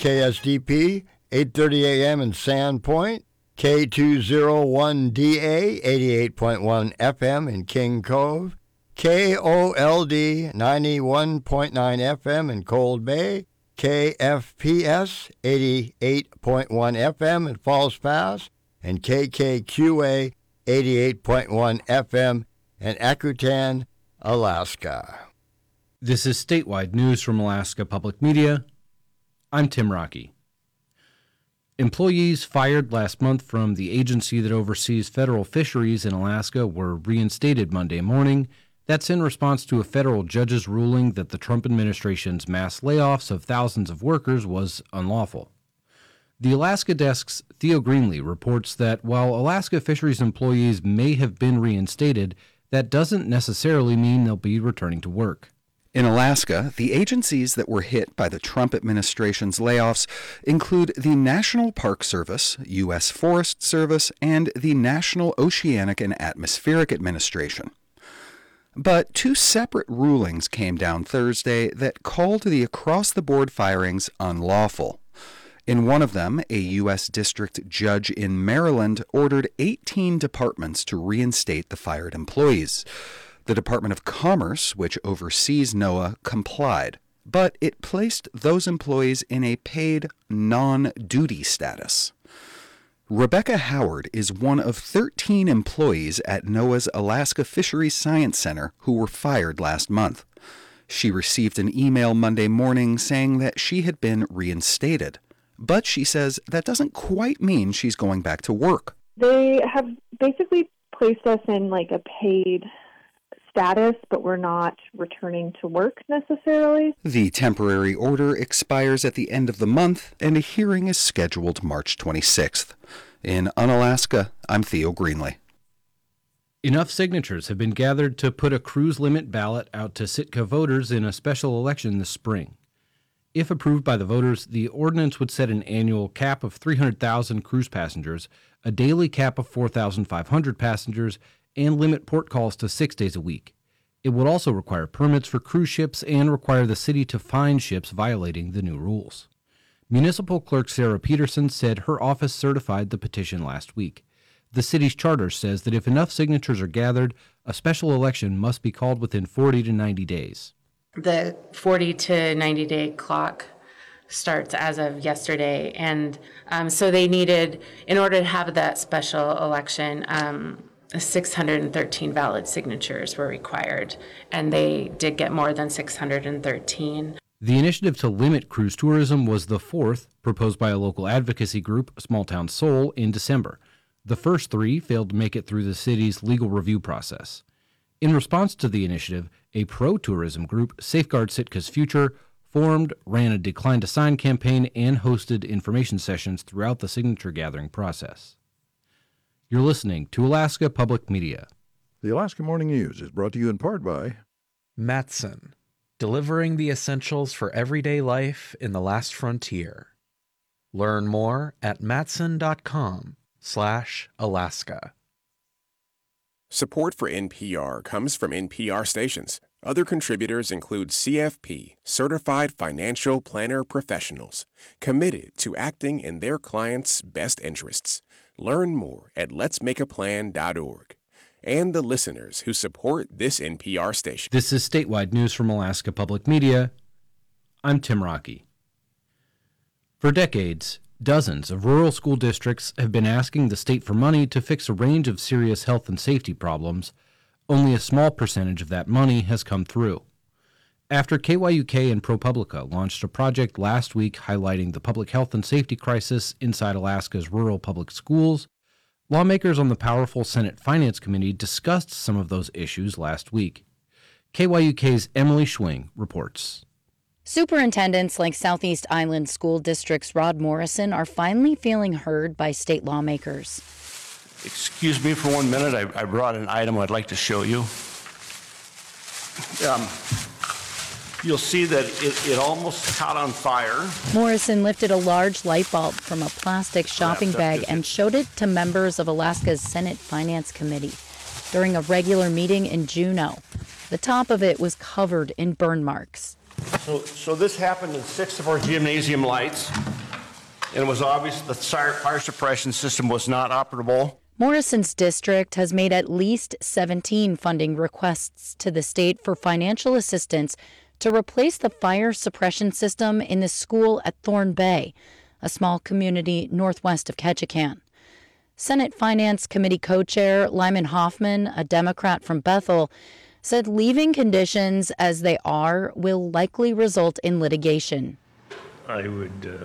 KSDP, 8:30 a.m. in Sandpoint, K201DA, 88.1 FM in King Cove, KOLD, 91.9 FM in Cold Bay, KFPS, 88.1 FM in Falls Pass, and KKQA, 88.1 FM in Akutan, Alaska. This is statewide news from Alaska Public Media. I'm Tim Rocky. Employees fired last month from the agency that oversees federal fisheries in Alaska were reinstated Monday morning. That's in response to a federal judge's ruling that the Trump administration's mass layoffs of thousands of workers was unlawful. The Alaska Desk's Theo Greenlee reports that while Alaska fisheries employees may have been reinstated, that doesn't necessarily mean they'll be returning to work. In Alaska, the agencies that were hit by the Trump administration's layoffs include the National Park Service, U.S. Forest Service, and the National Oceanic and Atmospheric Administration. But two separate rulings came down Thursday that called the across-the-board firings unlawful. In one of them, a U.S. district judge in Maryland ordered 18 departments to reinstate the fired employees. The Department of Commerce, which oversees NOAA, complied, but it placed those employees in a paid non-duty status. Rebecca Howard is one of 13 employees at NOAA's Alaska Fisheries Science Center who were fired last month. She received an email Monday morning saying that she had been reinstated, but she says that doesn't quite mean she's going back to work. They have basically placed us in like a paid status, but we're not returning to work necessarily. The temporary order expires at the end of the month, and a hearing is scheduled March 26th. In Unalaska, I'm Theo Greenlee. Enough signatures have been gathered to put a cruise limit ballot out to Sitka voters in a special election this spring. If approved by the voters, the ordinance would set an annual cap of 300,000 cruise passengers, a daily cap of 4,500 passengers, and limit port calls to 6 days a week. It would also require permits for cruise ships and require the city to fine ships violating the new rules. Municipal Clerk Sarah Peterson said her office certified the petition last week. The city's charter says that if enough signatures are gathered, a special election must be called within 40 to 90 days. The 40 to 90 day clock starts as of yesterday, and so they needed, in order to have that special election, 613 valid signatures were required, and they did get more than 613. The initiative to limit cruise tourism was the fourth, proposed by a local advocacy group, Small Town Soul, in December. The first three failed to make it through the city's legal review process. In response to the initiative, a pro-tourism group, Safeguard Sitka's Future, formed, ran a Decline to Sign campaign, and hosted information sessions throughout the signature-gathering process. You're listening to Alaska Public Media. The Alaska Morning News is brought to you in part by Matson, delivering the essentials for everyday life in the last frontier. Learn more at matson.com/Alaska. Support for NPR comes from NPR stations. Other contributors include CFP, Certified Financial Planner Professionals, committed to acting in their clients' best interests. Learn more at letsmakeaplan.org. And the listeners who support this NPR station. This is statewide news from Alaska Public Media. I'm Tim Rocky. For decades, dozens of rural school districts have been asking the state for money to fix a range of serious health and safety problems. Only a small percentage of that money has come through. After KYUK and ProPublica launched a project last week highlighting the public health and safety crisis inside Alaska's rural public schools, lawmakers on the powerful Senate Finance Committee discussed some of those issues last week. KYUK's Emily Schwing reports. Superintendents like Southeast Island School District's Rod Morrison are finally feeling heard by state lawmakers. Excuse me for 1 minute. I brought an item I'd like to show you. You'll see that it almost caught on fire. Morrison lifted a large light bulb from a plastic shopping bag and showed it to members of Alaska's Senate Finance Committee during a regular meeting in Juneau. The top of it was covered in burn marks. So this happened in 6 of our gymnasium lights. and it was obvious the fire suppression system was not operable. Morrison's district has made at least 17 funding requests to the state for financial assistance to replace the fire suppression system in the school at Thorn Bay, a small community northwest of Ketchikan. Senate Finance Committee co-chair Lyman Hoffman, a Democrat from Bethel, said leaving conditions as they are will likely result in litigation. I would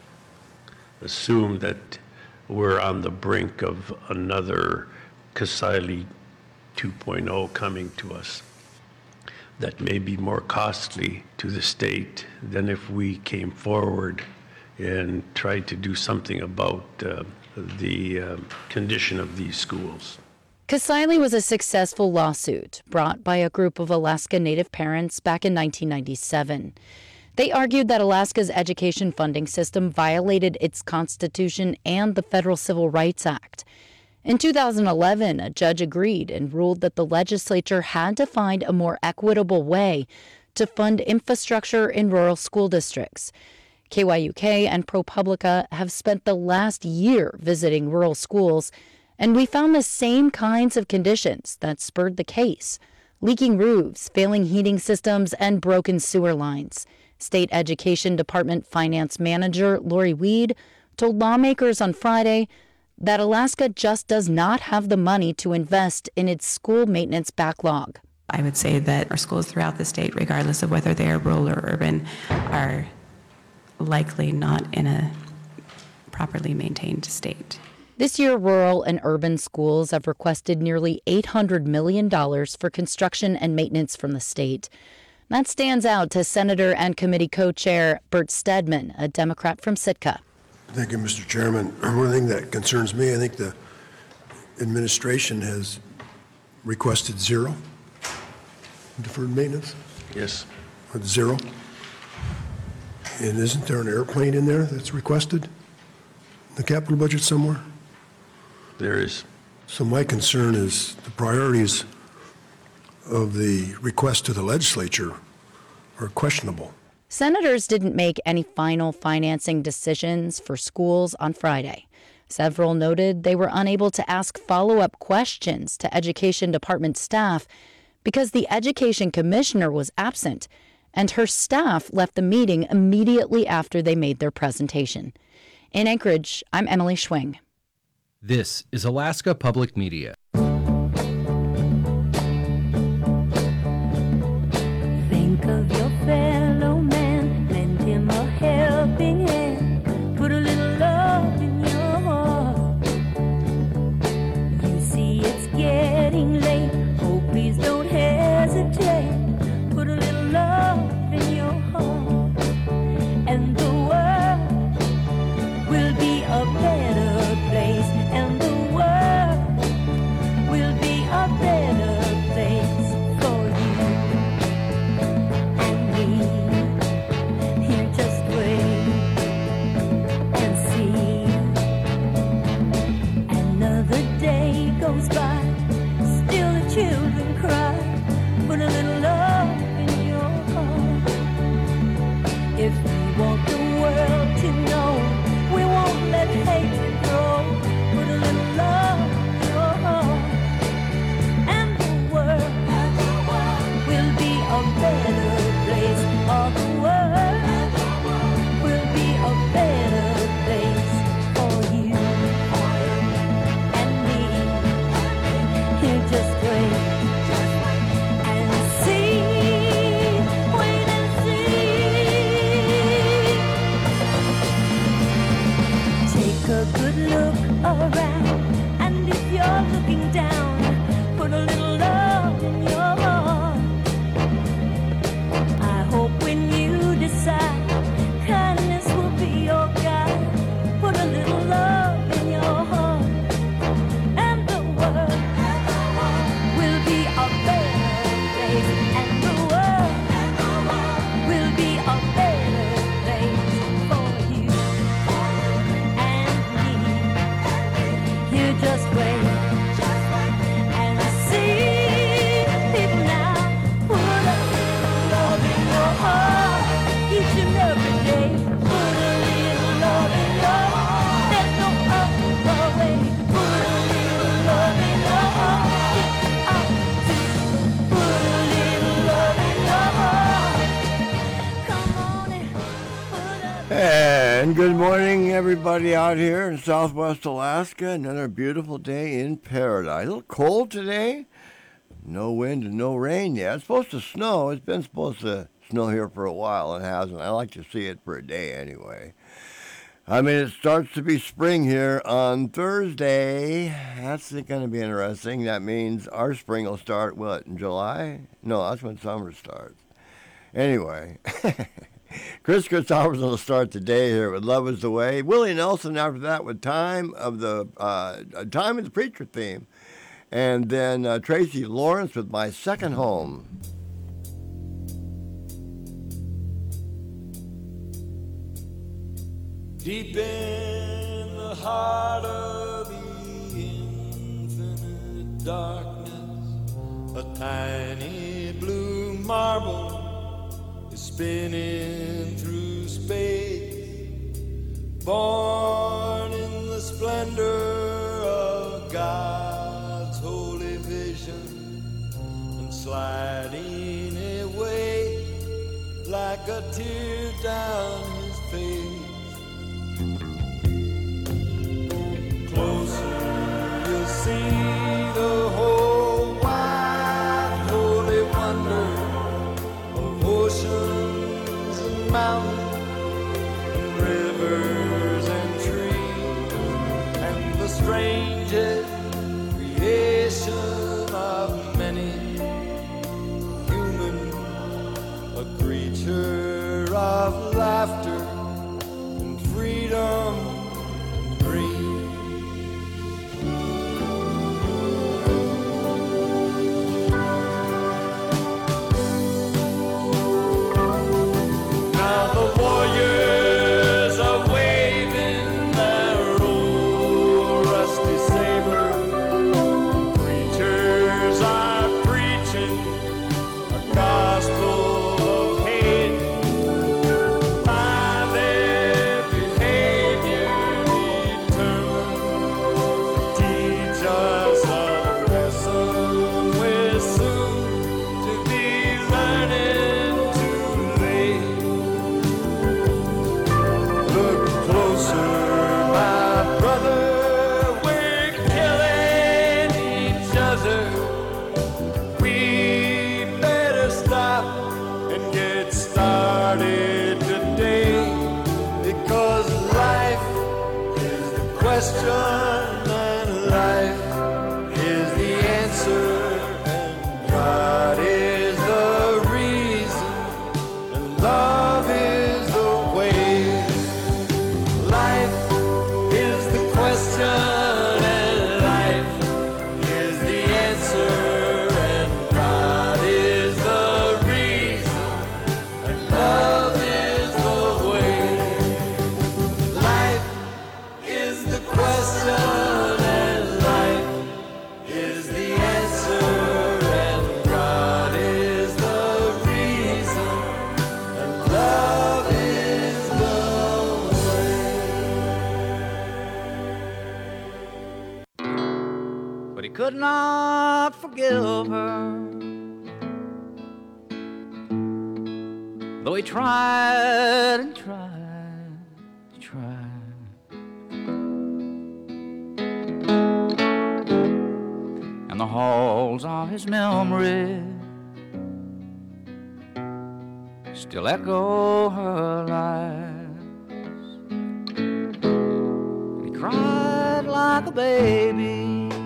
assume that we're on the brink of another Kasaili 2.0 coming to us that may be more costly to the state than if we came forward and tried to do something about the condition of these schools. Kasaili was a successful lawsuit brought by a group of Alaska Native parents back in 1997. They argued that Alaska's education funding system violated its constitution and the Federal Civil Rights Act. In 2011, a judge agreed and ruled that the legislature had to find a more equitable way to fund infrastructure in rural school districts. KYUK and ProPublica have spent the last year visiting rural schools, and we found the same kinds of conditions that spurred the case: leaking roofs, failing heating systems, and broken sewer lines. State Education Department Finance Manager Lori Weed told lawmakers on Friday that Alaska just does not have the money to invest in its school maintenance backlog. I would say that our schools throughout the state, regardless of whether they are rural or urban, are likely not in a properly maintained state. This year, rural and urban schools have requested nearly $800 million for construction and maintenance from the state. That stands out to Senator and committee co-chair Bert Stedman, a Democrat from Sitka. Thank you, Mr. Chairman. One thing that concerns me, I think the administration has requested zero deferred maintenance. Yes. With zero. And isn't there an airplane in there that's requested in the capital budget somewhere? There is. So my concern is the priorities of the request to the legislature are questionable. Senators didn't make any final financing decisions for schools on Friday. Several noted they were unable to ask follow-up questions to Education Department staff because the Education Commissioner was absent, and her staff left the meeting immediately after they made their presentation. In Anchorage, I'm Emily Schwing. This is Alaska Public Media. Think of your fellow man, lend him a helping hand, put a little love in your heart. You see it's getting late, oh please don't hesitate, put a little love in your heart, and the world will be a better place, and the world will be a better place for you and me. Here, just wait and see. Another day goes by, still the children cry, put a little love in your heart. If we want the world to know, we won't let hatred grow. Put a little love in your heart, and the world will be a better place. All the world will be a better place for you and me. Here, just wait and see. Wait and see. Take a good look around, and if you're looking down, put a little love in your heart. I hope when you decide, kindness will be your guide. Put a little love in your heart, and the world will be a better place, and the world will be a better place for you and me. And good morning, everybody out here in Southwest Alaska. Another beautiful day in paradise. A little cold today. No wind and no rain yet. It's supposed to snow. It's been supposed to snow here for a while. It hasn't. I like to see it for a day anyway. I mean, it starts to be spring here on Thursday. That's going to be interesting. That means our spring will start, what, in July? No, that's when summer starts. Anyway, Chris Christopherson will start the day here with Love Is the Way. Willie Nelson after that with Time of the Preacher theme. And then Tracy Lawrence with My Second Home. Deep in the heart of the infinite darkness, a tiny blue marble is spinning through space, born in the splendor of God's holy vision and sliding away like a tear down his face. Closer, you'll see the whole wide, holy wonder of oceans and mountains, and rivers and trees, and the strangest creation of many human, a creature of laughter and freedom. Could not forgive her, though he tried and tried to try. And the halls of his memory still echo her lies. And he cried like a baby,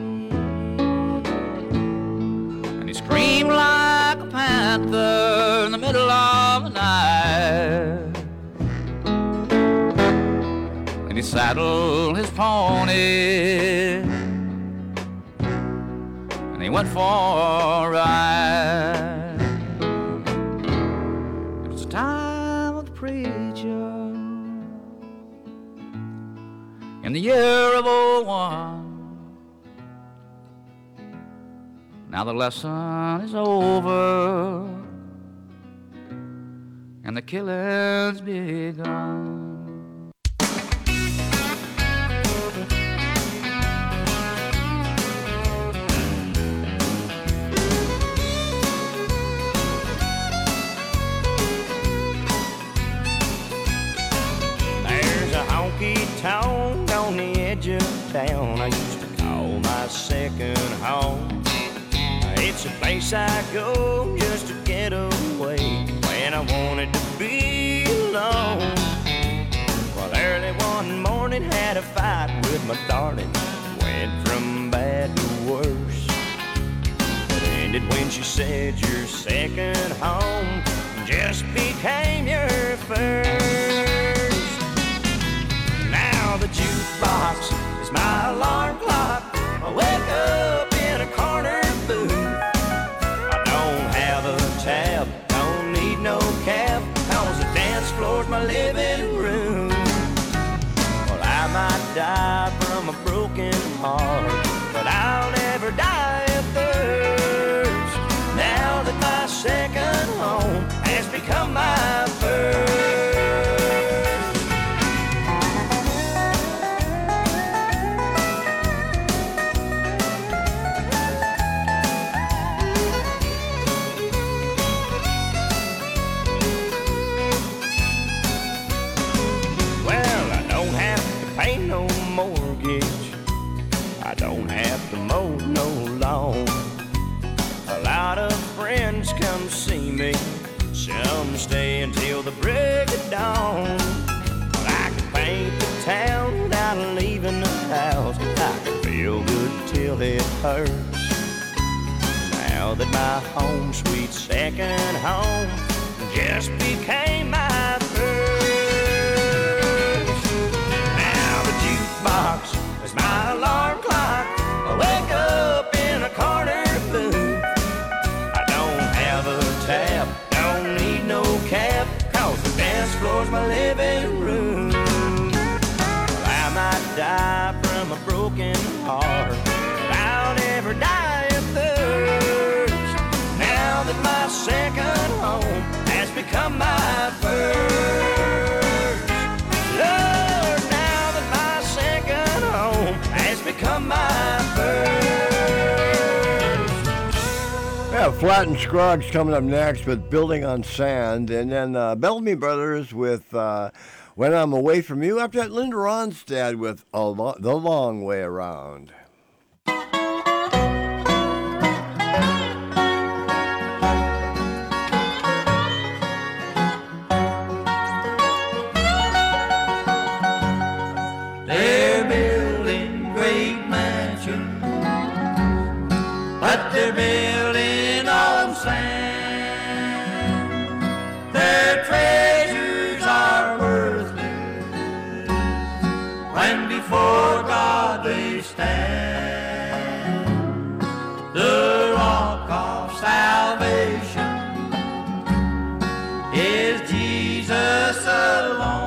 screamed like a panther in the middle of the night. And he saddled his pony and he went for a ride. It was the time of the preacher in the year of '01. Now the lesson is over and the killing's begun. town on the edge of town I used to call my second home. It's a place I go just to get away when I wanted to be alone. Well, early one morning had a fight with my darling, went from bad to worse. It ended when she said your second home just became your first. Now the jukebox is my alarm clock. I wake up in a corner booth. I don't have a tab, don't need no cab, cause the dance floor's my living room. Well, I might die from a broken heart, but I'll never die of thirst. Now that my second home has become my first. Well, I don't have to pay no mortgage, I don't have to mow no lawn. A lot of friends come see me, some stay until the break of dawn. I can paint the town without leaving the house, I can feel good till it hurts. Now that my home sweet second home just became my first. Now the jukebox is my alarm clock. I wake up in a corner booth. I don't have a tab, don't need no cab, cause the dance floor's my living room. Well, I might die from a broken heart, but I'll never die of thirst. Now that my second home has become my first. Lord, now that my second home has become my first. Yeah, Flat and Scruggs coming up next with Building on Sand, and then Bellamy Brothers with When I'm Away From You. After that, Linda Ronstadt with The Long Way Around. They're building great mansions, but they're building on sand. Their treasures are worthless when before God they stand. The rock of salvation is Jesus alone.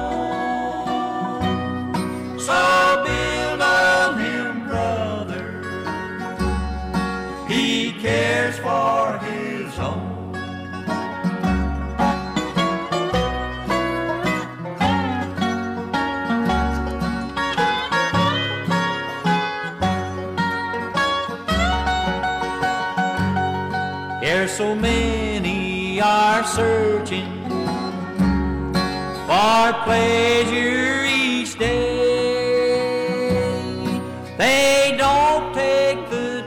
So build on him, brother, he cares for his own. Here so many are searching for pleasure each day. They don't take the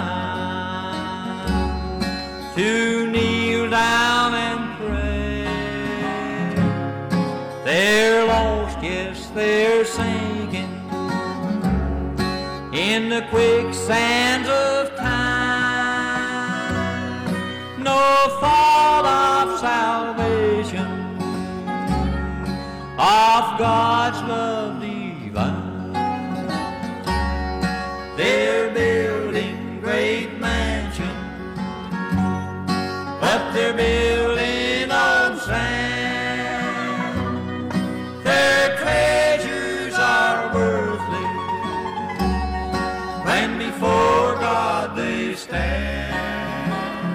time to kneel down and pray. They're lost, yes, they're sinking in the quicksands of time. No thought of salvation, of God's love divine. They're building great mansions, but they're building on sand. Their treasures are worthless when before God they stand.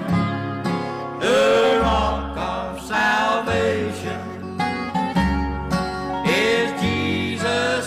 The rock of salvation is Jesus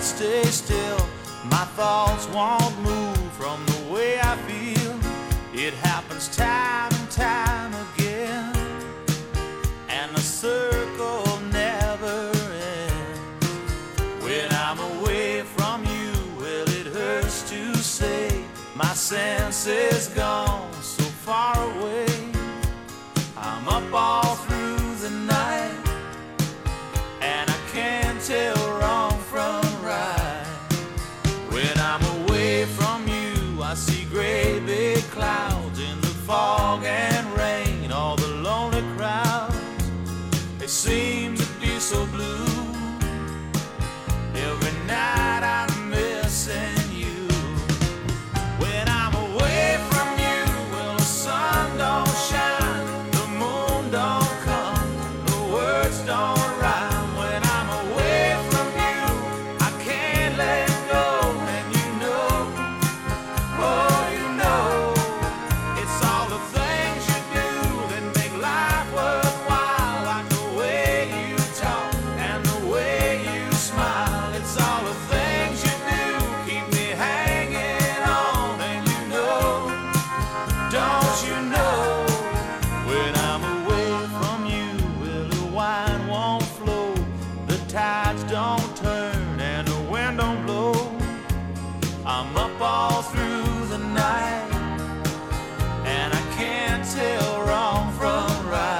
stay still. My thoughts won't move from the way I feel. It happens time and time again, and the circle never ends. When I'm away from you, well, it hurts to say my sense is gone so far away. I'm up all through the night, and I can't tell wrong from right. When I'm away from you, I see gray big clouds in the fog and rain. All the lonely crowds, they seem to be so blue. Every night I'm missing you. When I'm away from you, well, the sun don't shine, the moon don't come, the words don't rhyme. When I'm away from you, I can't let go, and you know, oh, you know, it's all the things you do that make life worthwhile, like the way you talk and the way you smile. It's all the things you do keep me hanging on, and you know, don't you know, when I'm away from you, well, the wine won't flow, the tides don't turn, and the wind don't blow. I'm up all through the night, and I can't tell wrong from right.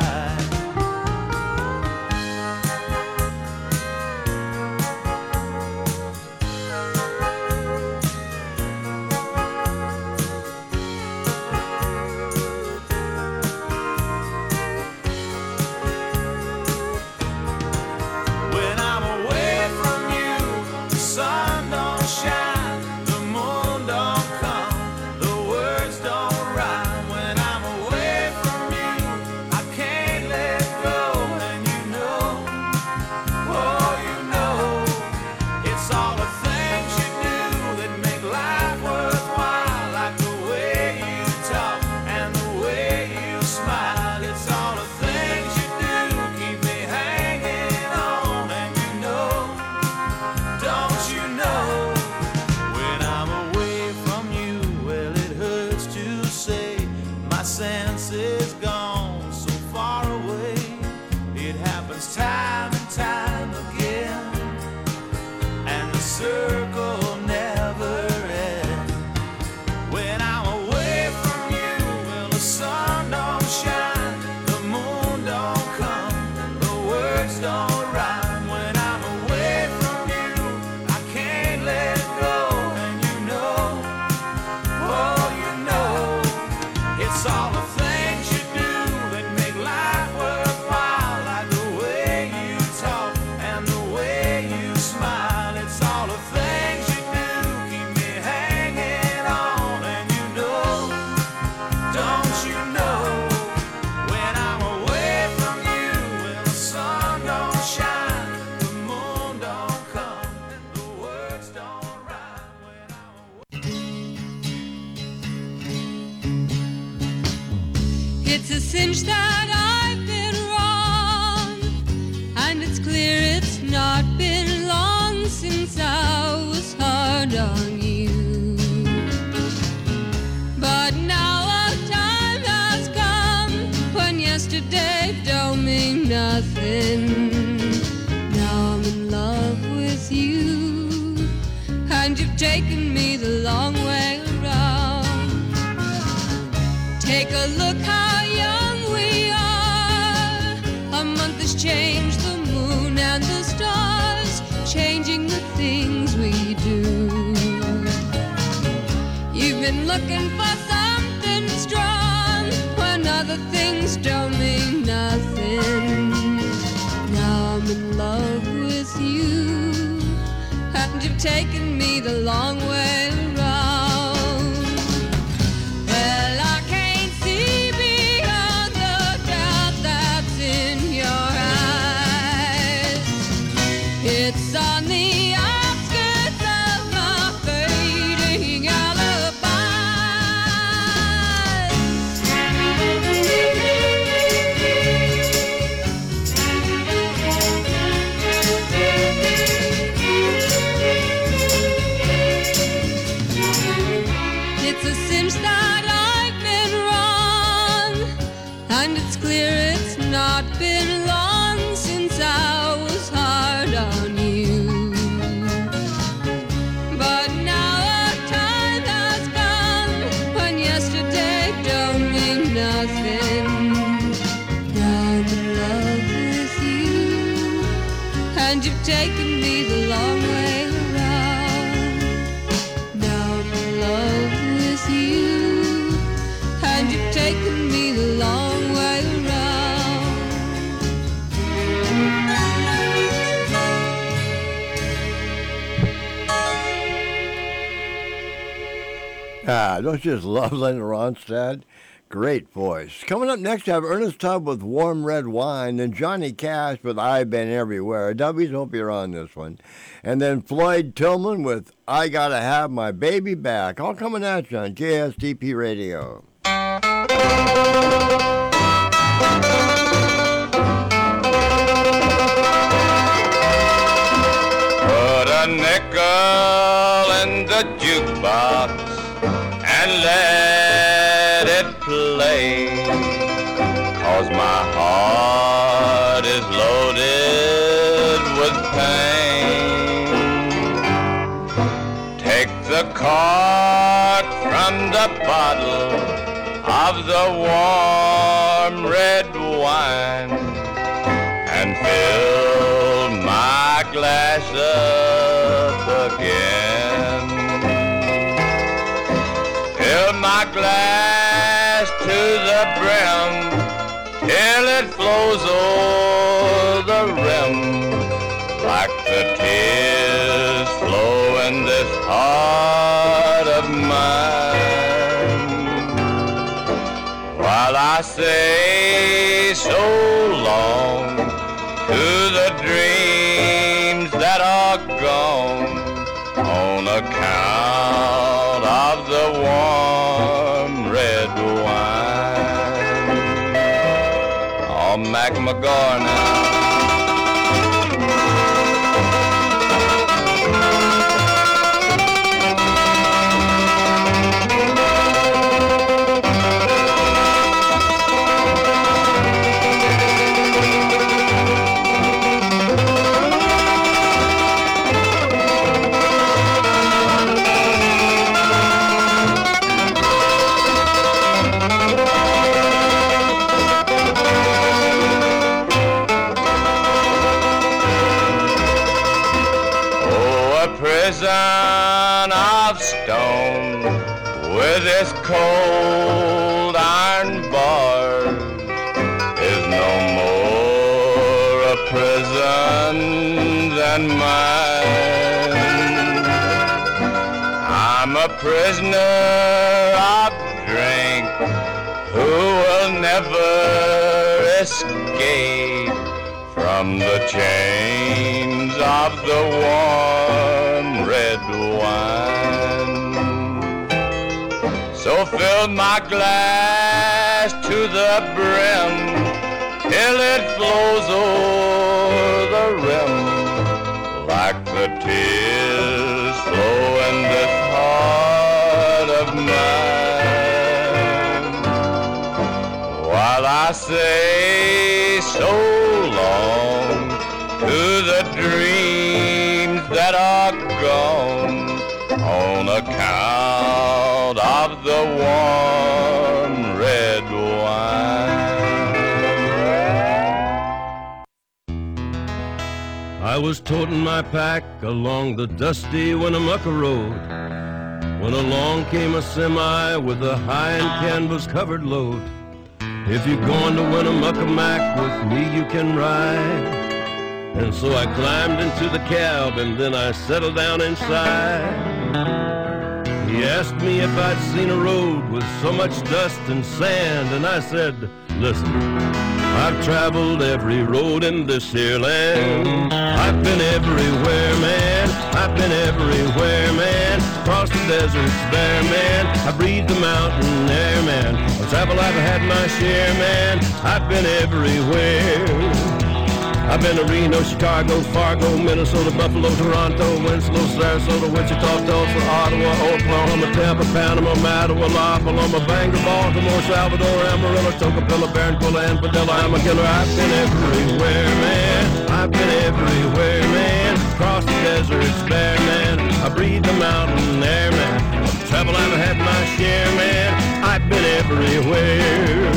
When I'm away from you, the sun don't shine, the moon don't come, the words don't rhyme. When I'm away from you, I can't let go, and you know, oh, you know, it's all the things you do that make life worthwhile, like the way you talk and the way you smile. It's all the things you do keep me hanging on, and you know, don't you know, when I'm away from you, well, it hurts to say my sense is gone so far away. It happens time and time again, and the circle never ends. When I'm away from you, well, the sun don't shine, the moon don't come, the words don't rhyme. When I'm away from you, I can't let go, and you know, oh, you know, it's all the things you do that make life worthwhile, like the way you talk and the way you smile. It's all the things you do keep me hanging on, and you know, don't you know, when I'm away from you, well, the sun don't shine, the moon don't come, the words don't rhyme. When It's a cinch that I've been wrong, and it's clear it's not been long since I was hard on you. But now a time has come when yesterday don't mean nothing. Now I'm in love with you, and you've taken me the long way around. Take a look how young we are. A month has changed the moon and the stars, changing the things we do. You've been looking for something strong when other things don't mean nothing. Now I'm in love with you, and you've taken me the long way around. Well, I can't see beyond the doubt that's in your eyes. It's on the outskirts of my fading alibi. acknowledge that I've been wrong, and it's clear it's not been long since I was hard on you. But now a time has come when yesterday don't mean nothing. Now I'm in love with you, and you've taken me the long way around. Now I'm in love with you, and you've taken me the long way around. Don't you just love Linda Ronstadt? Great voice. Coming up next, I have Ernest Tubb with Warm Red Wine, then Johnny Cash with I've Been Everywhere. Dubbies, hope you're on this one. And then Floyd Tillman with I Gotta Have My Baby Back. All coming at you on JSDP Radio. Put a nickel in the jukebox and let it play, 'cause my heart is loaded with pain. Take the cork from the bottle of the warm red wine and fill my glass up again. Fill my glass to the brim till it flows over the rim, like the tears flow in this heart of mine. While I say so long to the dreams that are gone on account of the warm red wine. Oh, Mac McGraw now. Prison of stone with its cold iron bars is no more a prison than mine. I'm a prisoner of drink who will never escape from the chains of the warm red wine. So fill my glass to the brim till it flows over the rim, like the tears flow in this heart of mine. While I say so long to the dreams that are gone on account of the warm red wine. I was toting my pack along the dusty Winnemucca Road when along came a semi with a high and canvas covered load. If you're going to Winnemucca Mac with me, you can ride. And so I climbed into the cab and then I settled down inside. He asked me if I'd seen a road with so much dust and sand, and I said, listen, I've traveled every road in this here land. I've been everywhere, man. I've been everywhere, man. Across the deserts bare, man. I breathed the mountain air, man. Of travel I've had my share, man. I've been everywhere. I've been to Reno, Chicago, Fargo, Minnesota, Buffalo, Toronto, Winslow, Sarasota, Wichita, Tulsa, Ottawa, Oklahoma, Tampa, Panama, Mattawa, La Paloma, Bangor, Baltimore, Salvador, Amarillo, Tocopilla, Barranquilla, and Padilla. I'm a killer. I've been everywhere, man. I've been everywhere, man. Across the deserts, bare, man. I breathe the mountain air, man. Travel, I've had my share, man. I've been everywhere.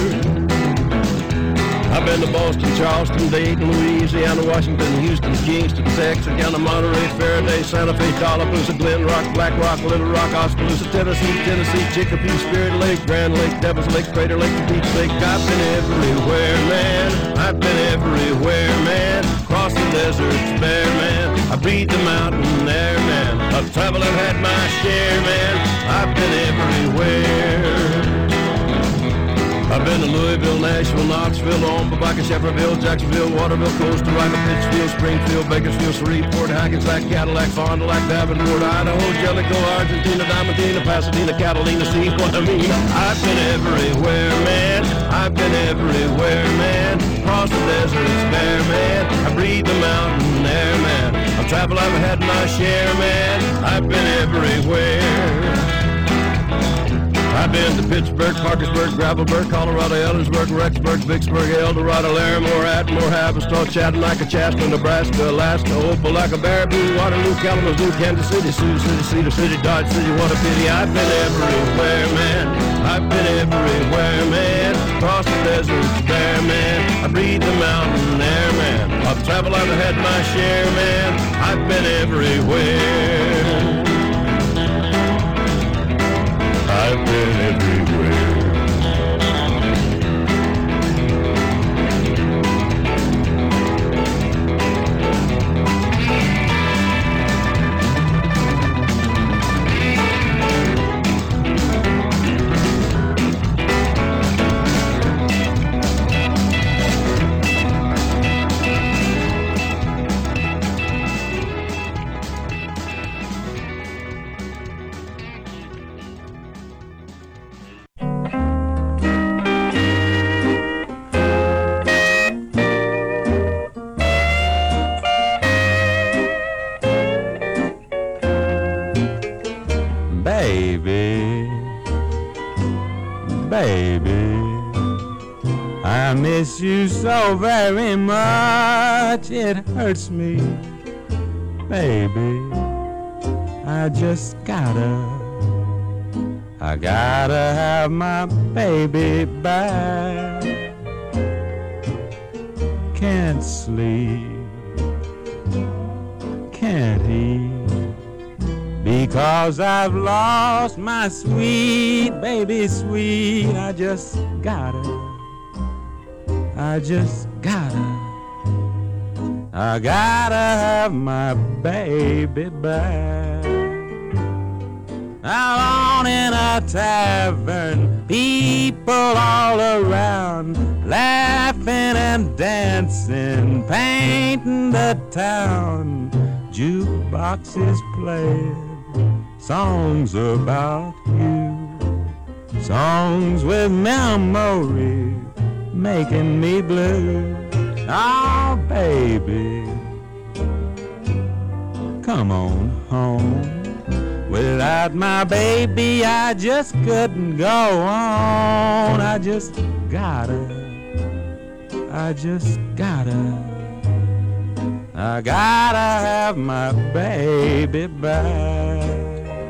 I've been to Boston, Charleston, Dayton, Louisiana, Washington, Houston, Kingston, Texarkana, Monterey, Faraday, Santa Fe, Tallapoosa, Glen Rock, Black Rock, Little Rock, Oskaloosa, Tennessee, Chicopee, Spirit Lake, Grand Lake, Devil's Lake, Crater Lake, Beach Lake. I've been everywhere, man. I've been everywhere, man. Across the deserts, bare, man. I breathe the mountain air, man. I've traveled, I've had my share, man. I've been everywhere. I've been to Louisville, Nashville, Knoxville, Omaha, Baca, Shefferville, Jacksonville, Waterville, Costa Rica, Pittsfield, Springfield, Bakersfield, Shreveport, Hackensack, Cadillac, Fond du Lac, Davenport, Idaho, Jellicoe, Argentina, Diamantina, Pasadena, Catalina, see what I mean? I've been everywhere, man. I've been everywhere, man. Across the deserts, bare, man. I breathe the mountain air, man. I've traveled, I've had my share, man. I've been everywhere. I've been to Pittsburgh, Parkersburg, Gravelburg, Colorado, Ellensburg, Rexburg, Vicksburg, El Dorado, Larimore, Atmore, Haverstraw, Chattanooga, Chaska, Nebraska, Alaska, Opelika, Baraboo, Waterloo, Kalamazoo, Kansas City, Sioux City, Cedar City, Dodge City, what a pity. I've been everywhere, man. I've been everywhere, man. Across the deserts, bare, man. I breathe the mountain air, man. I've traveled, I've had my share, man. I've been everywhere. I've been everywhere. I miss you so very much, it hurts me, baby. I gotta have my baby back. Can't sleep, can't eat, because I've lost my sweet baby sweet. I gotta have my baby back. Out in a tavern, people all around, laughing and dancing, painting the town. Jukeboxes playing songs about you, songs with memories making me blue. Oh, baby, come on home. Without my baby, I just couldn't go on. I gotta have my baby back.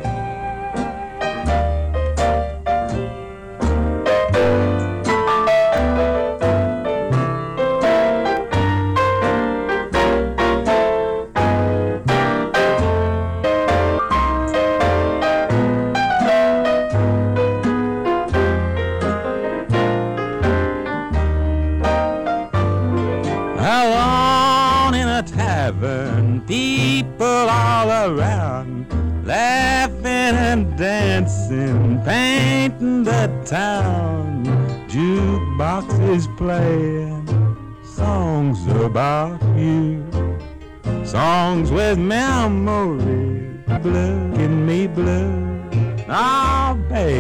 People all around, laughing and dancing, painting the town. Jukeboxes playing songs about you, songs with memories making me blue. Oh,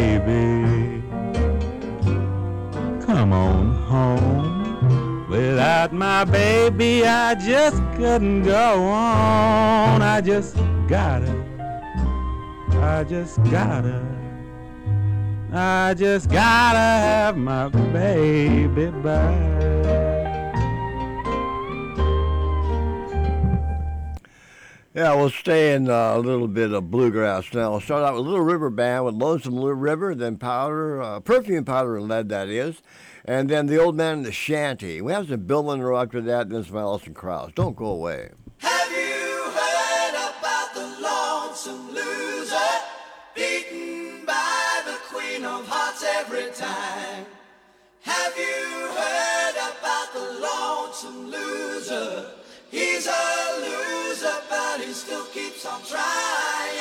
baby, come on home. Without Without my baby, I just couldn't go on. I just gotta have my baby back. Yeah, we'll stay in a little bit of bluegrass now. We'll start out with Little River Band with Lonesome River, then Perfume Powder and Lead, that is, and then The Old Man and the Shanty. We have some Bill Monroe after that, and then some Alison Krauss. Don't go away. Have you heard about the lonesome loser, beaten by the Queen of Hearts every time? Have you heard about the lonesome loser? He's a loser, but he still keeps on trying.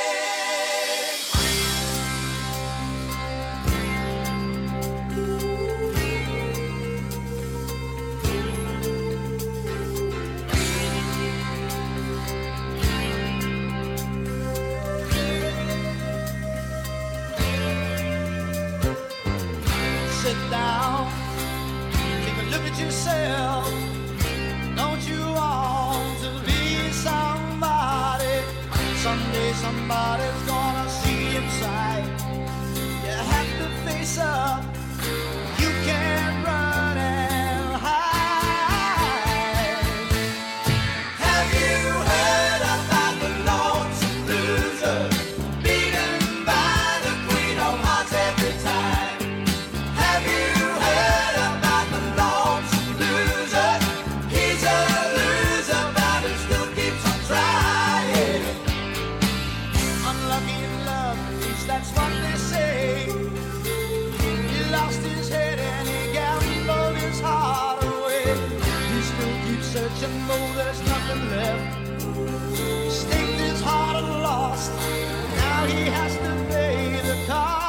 Sit down, take a look at yourself. Don't you want to be somebody? Someday somebody's gonna see inside. You have to face up. You can't run and hide. Have you heard about the lonesome loser, beaten by the Queen of Hearts every time? Have you heard about the lonesome loser? He's a loser, but he still keeps on trying. Unlucky in love, at least that's what they say. He lost his head and he gambled his heart away. He still keeps searching, though there's nothing left. He staked his heart and lost. Now he has to pay the cost.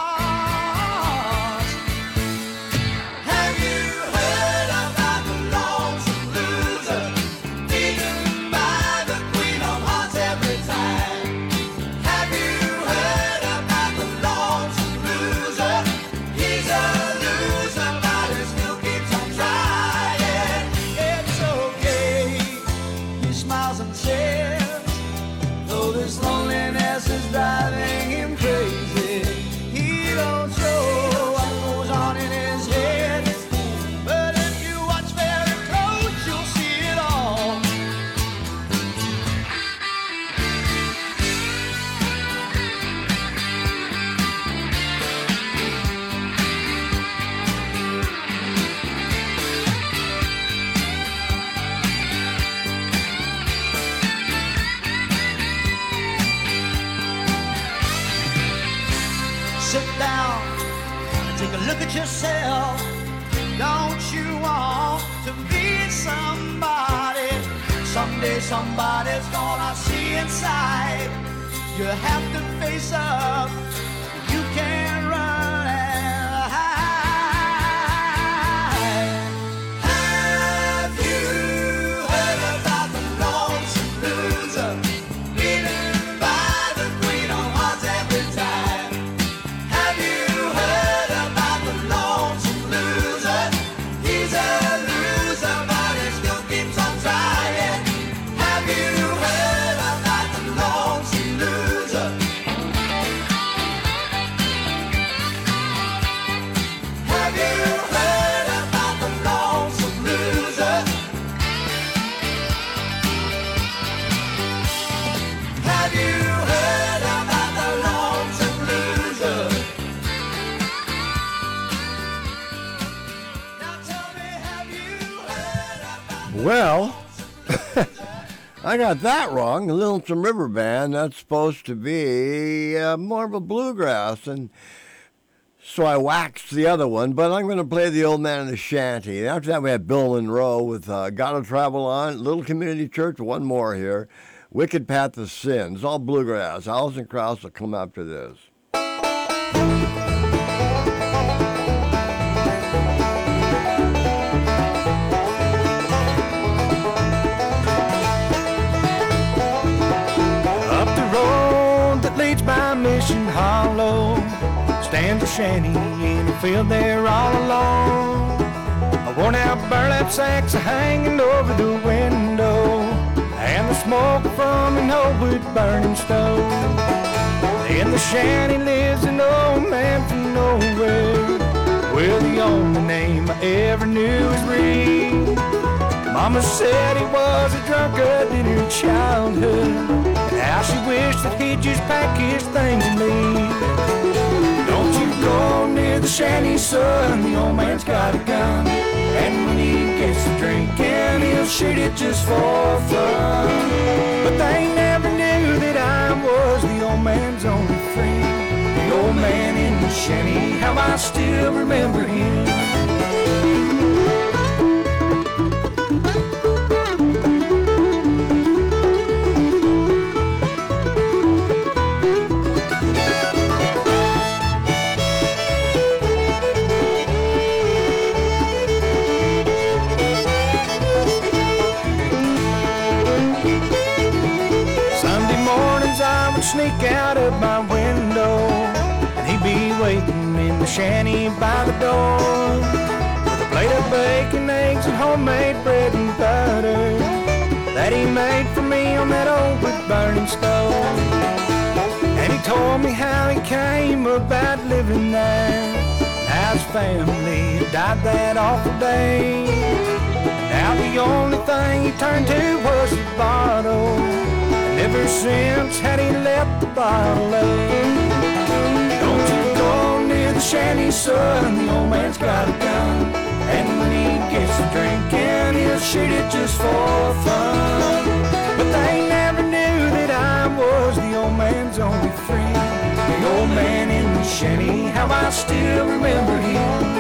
Have you heard about the lonesome loser, beaten by the Queen of Hearts every time? Have you heard about the lonesome loser? He's a loser, but he still keeps on trying. It's okay, he smiles and says, though this loneliness is driving him crazy, he don't show what goes on in his head. But if you watch very close, you'll see it all. Sit down and take a look at yourself. Don't you want to be somebody? Someday somebody's gonna see inside. You have to face up. You can't run and hide. Have you heard about the lonesome loser, beaten by the Queen of Hearts every time? Have you heard about the lonesome loser? He's a loser, but he still keeps on trying. Have you heard about the lonesome loser? Have you heard about the lonesome loser? Have you heard about the lonesome loser? Now tell me, have you heard about Well, I got that wrong. The Lonesome River Band, that's supposed to be more of a bluegrass, and so I waxed the other one, but I'm going to play The Old Man and the Shanty. After that, we have Bill Monroe with Gotta Travel On, Little Community Church, one more here, Wicked Path of Sin. It's all bluegrass. Alison Krauss will come after this. Up the road that leads by Mission Hollow stands a shanty in a field there all alone. Worn out burlap sacks are hanging over the window, and the smoke from an old wood burning stove. In the shanty lives an old man from nowhere. Well, the only name I ever knew was Reed. Mama said he was a drunkard in her childhood, and how she wished that he'd just pack his things and leave. Don't you go near the shanty, son, the old man's got a gun, and when he gets to drinking, he'll shoot it just for fun. But they never knew that I was the old man's only friend. The old man in the shanty, how I still remember him. Sneak out of my window, and he'd be waiting in the shanty by the door with a plate of bacon, eggs, and homemade bread and butter that he made for me on that old wood burning stove. And he told me how he came about living there, how his family had died that awful day. Now the only thing he turned to was the bottle. Ever since had he left the bottle lay. Don't you go near the shanty, son, the old man's got a gun, and when he gets to drinking, he'll shoot it just for fun. But they never knew that I was the old man's only friend. The old man in the shanty, how I still remember him.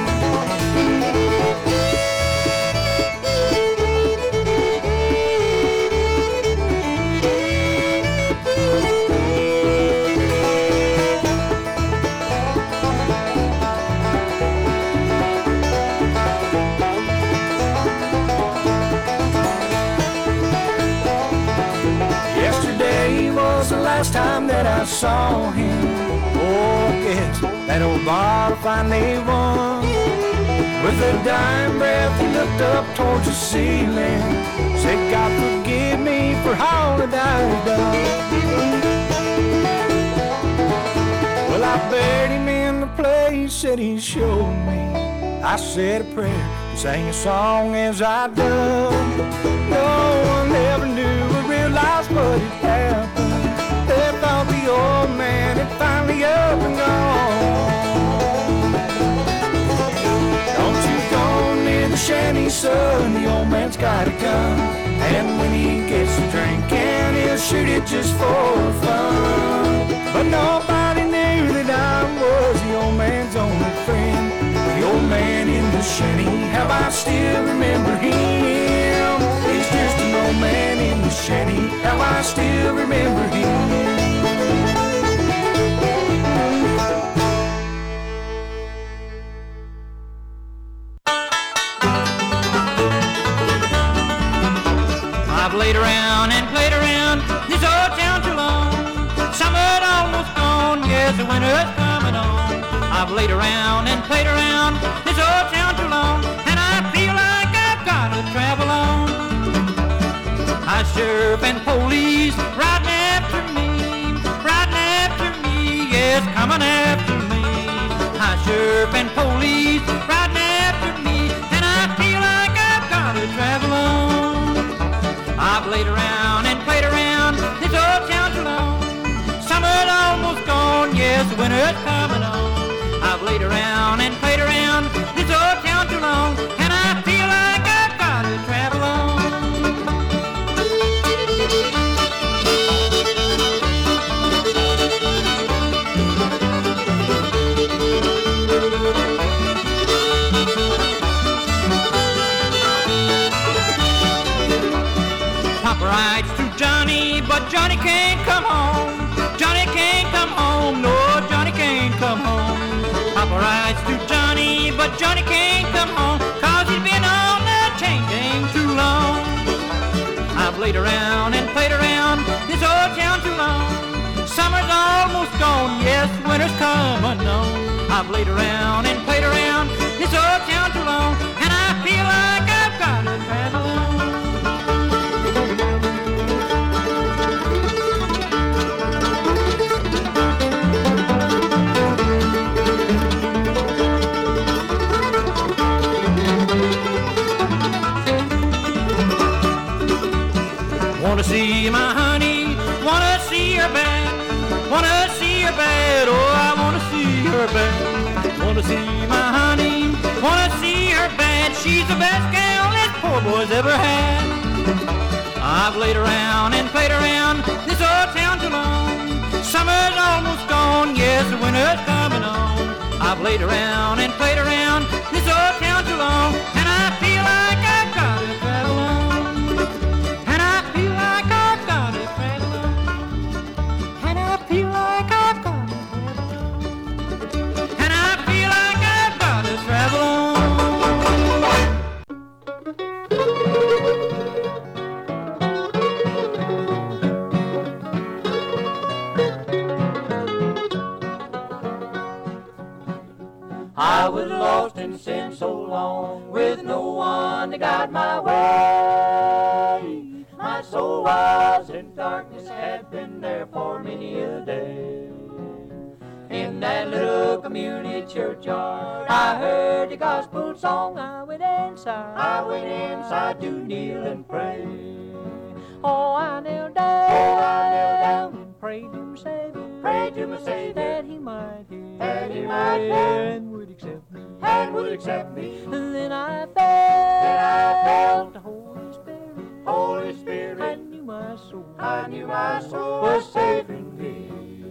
Last time that I saw him, oh, I guess that old bottle finally won. With a dying breath, he looked up towards the ceiling, said, God forgive me for all that I've done. Well, I buried him in the place that he showed me. I said a prayer and sang a song as I done. No one ever knew or realized what had happened. They thought the old man had finally up and gone. Don't you go near the shanty, son, the old man's got a gun, and when he gets to drinking, he'll shoot it just for fun. But nobody knew that I was the old man's only friend. The old man in the shanty, how I still remember him. He's just an old man in the shanty, how I still remember him. I've laid around and played around this old town too long. Summer's almost gone, yes, the winter's coming on. I've laid around and played around this old town too long, and I feel like I've got to travel on. High sheriff and police riding after me, yes, coming after me. High sheriff and police riding after me, and I feel like I've got to travel on. I've laid around and played around this old town too long. Summer's almost gone, yes, the winter's coming on. I've laid around and played around this old town too long, and I feel like I've got to travel on. Papa writes to Johnny, but Johnny can't come home. Johnny can't come home, no, Johnny can't come home. Papa writes to Johnny, but Johnny can't come home, 'cause he's been on the chain gang too long. I've laid around and played around this old town too long. Summer's almost gone, yes, winter's coming on. I've laid around and played around this old town too long, and I feel her bad. Oh, I wanna see her bad. Wanna see my honey, wanna see her bad. She's the best gal this poor boy's ever had. I've laid around and played around this old town too long. Summer's almost gone, yes, the winter's coming on. I've laid around and played around this old town too long, and I feel like I've got to travel on. And I feel like I've got to travel on. And I feel like I've got to travel on. And I feel like I've got to travel on. I was lost in sin so long, with no one to guide my way. My soul was in darkness, had been there for many a day. In that little community churchyard, I heard the gospel song. I went inside to kneel and pray. Oh, I knelt down and prayed to my Savior, that He might hear, and would accept me, And then I felt the Holy Spirit, I knew my soul was safe in Thee.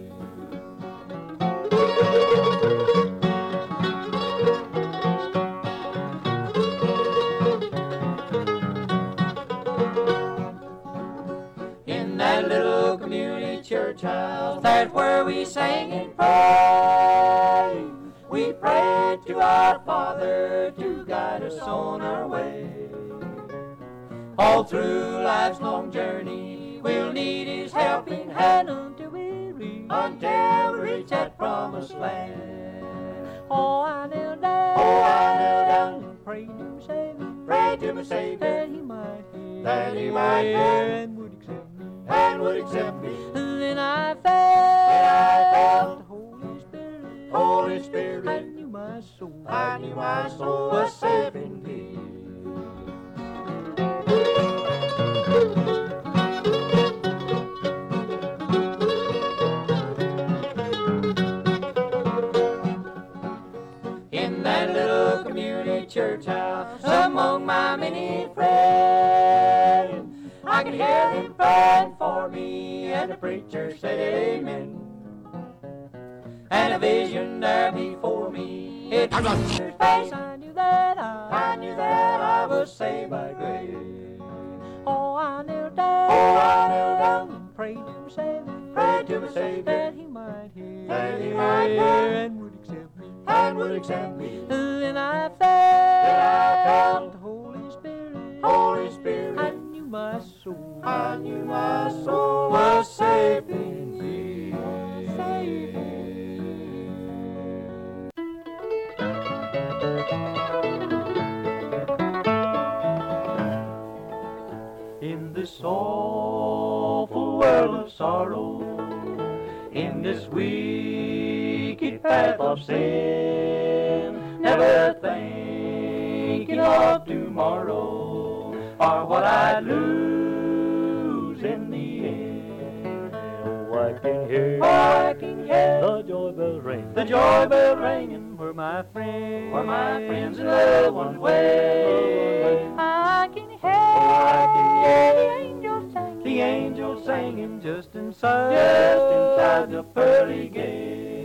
In that little community church house, that's where we sang and prayed. We prayed to our Father to guide us on our way. All through life's long journey, we'll need His helping hand until we reach that promised land. Oh, I knelt down and prayed to my Savior, that He might hear, and would accept me, And then I felt the Holy Spirit, I knew my soul was safe in Thee. In that little community church house, among my many friends, I could hear them praying for me, and the preacher said amen. And a vision there before me, it was on His face. I knew that I was saved by grace. Oh, I knelt down and prayed to my Savior, that He might hear, and would accept me, And then I felt the Holy Spirit, I knew my soul was safe in Thee. In this awful world of sorrow, in this wicked path of sin, never thinking of tomorrow, or what I'd lose in the end. Oh, I can hear the joy bell ringing where my friends and loved ones wait. I can hear the angels singing just inside the pearly gate.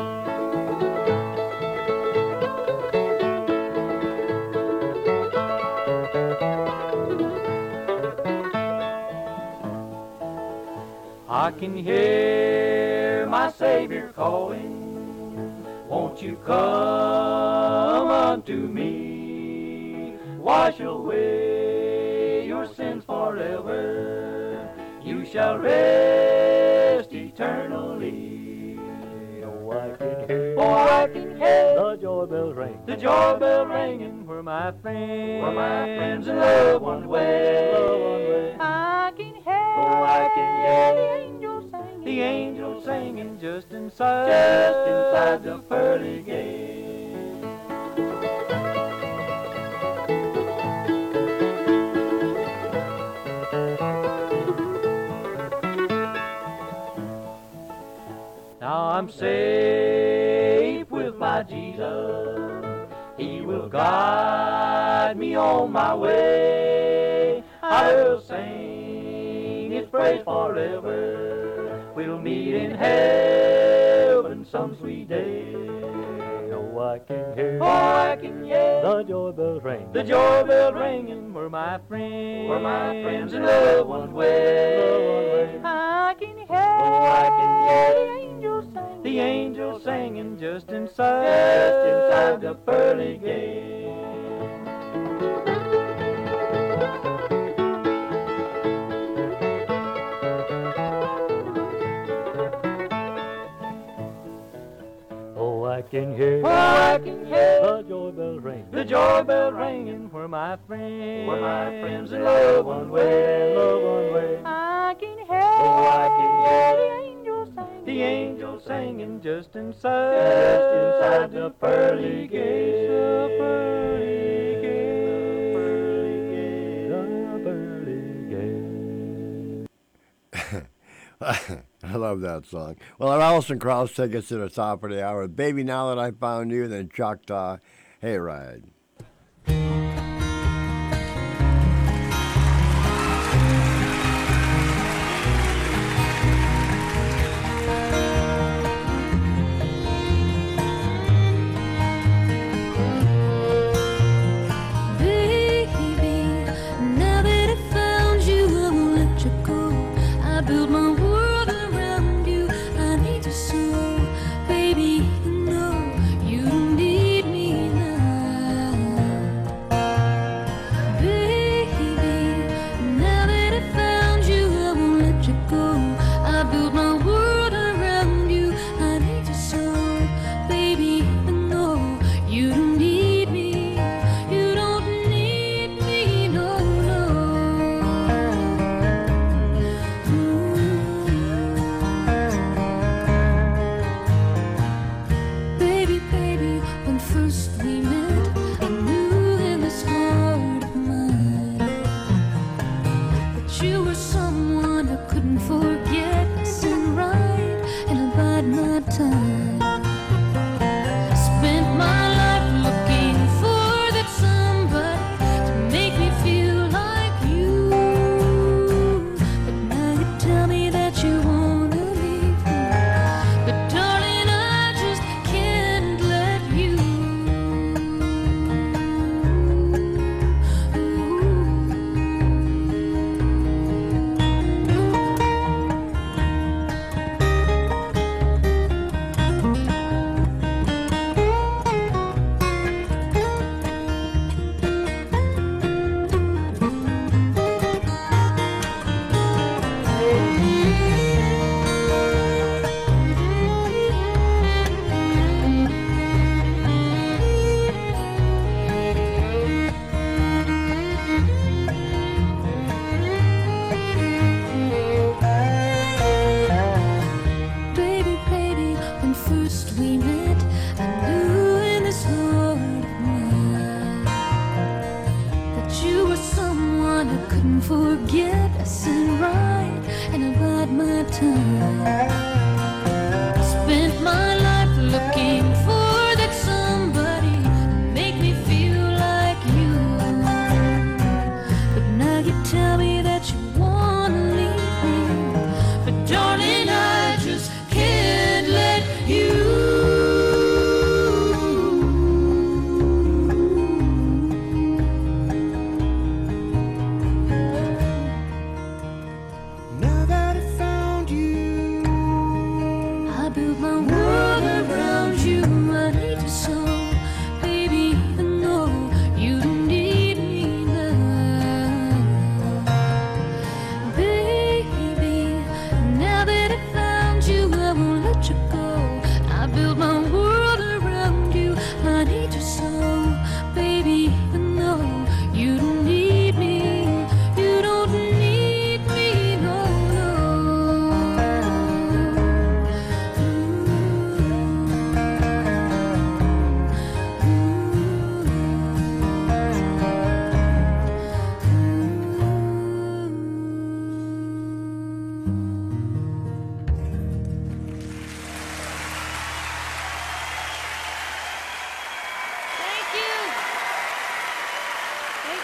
I can hear my Savior calling, won't you come unto me? Wash away your sins forever, you shall rest eternally. Oh, I can hear the joy bell ringing where my friends and loved ones wait. I can hear the angels singing just inside the pearly gate. Now I'm safe with my Jesus. He will guide me on my way. I will sing His praise forever. We'll meet in heaven some sweet day. Oh, I can hear the joy bells ring. The joy bell ringing where my friends and loved ones wait. I can hear the angels singing just inside the pearly gate. I can hear the joy bell ring. The joy bell ringing where my friends and loved ones wait. I can hear the angels singing just inside the pearly gate. The pearly gate. I love that song. Well, our Alison Krauss take us to the top of the hour. Baby, Now That I Found You, then Choctaw Hayride.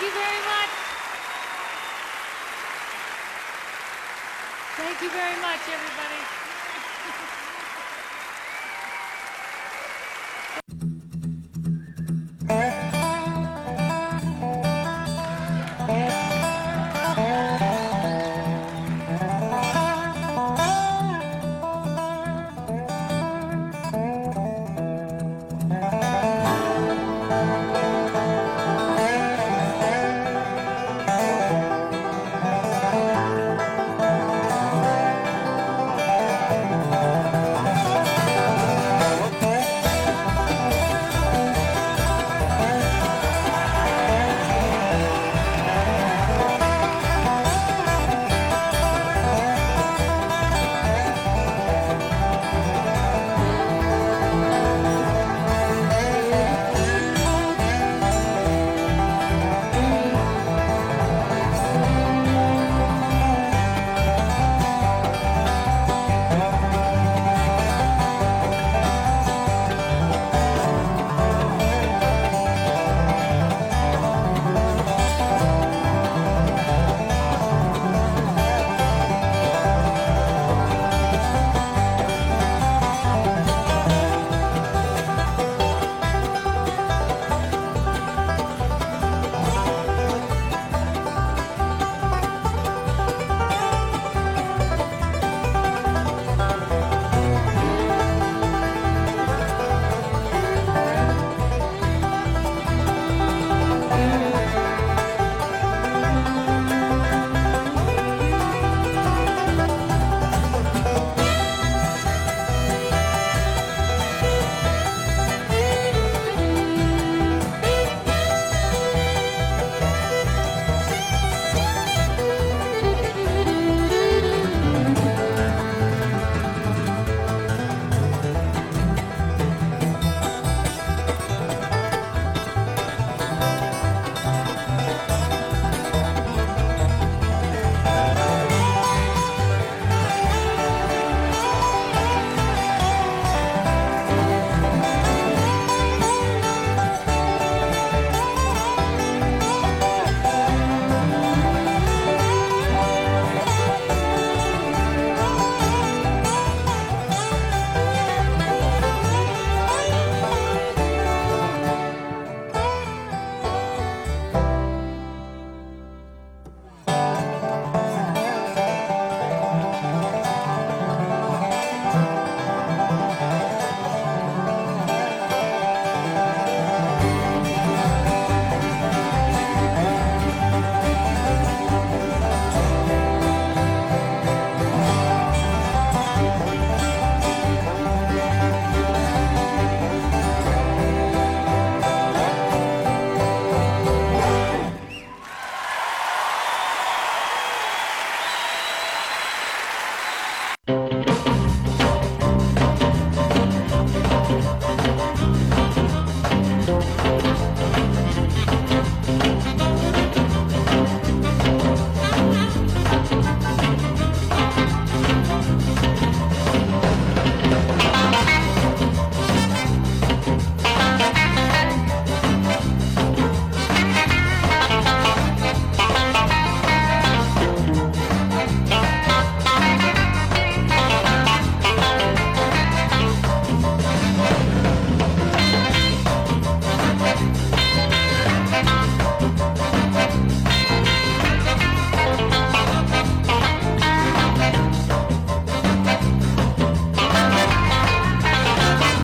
you very much. Thank you very much, everybody.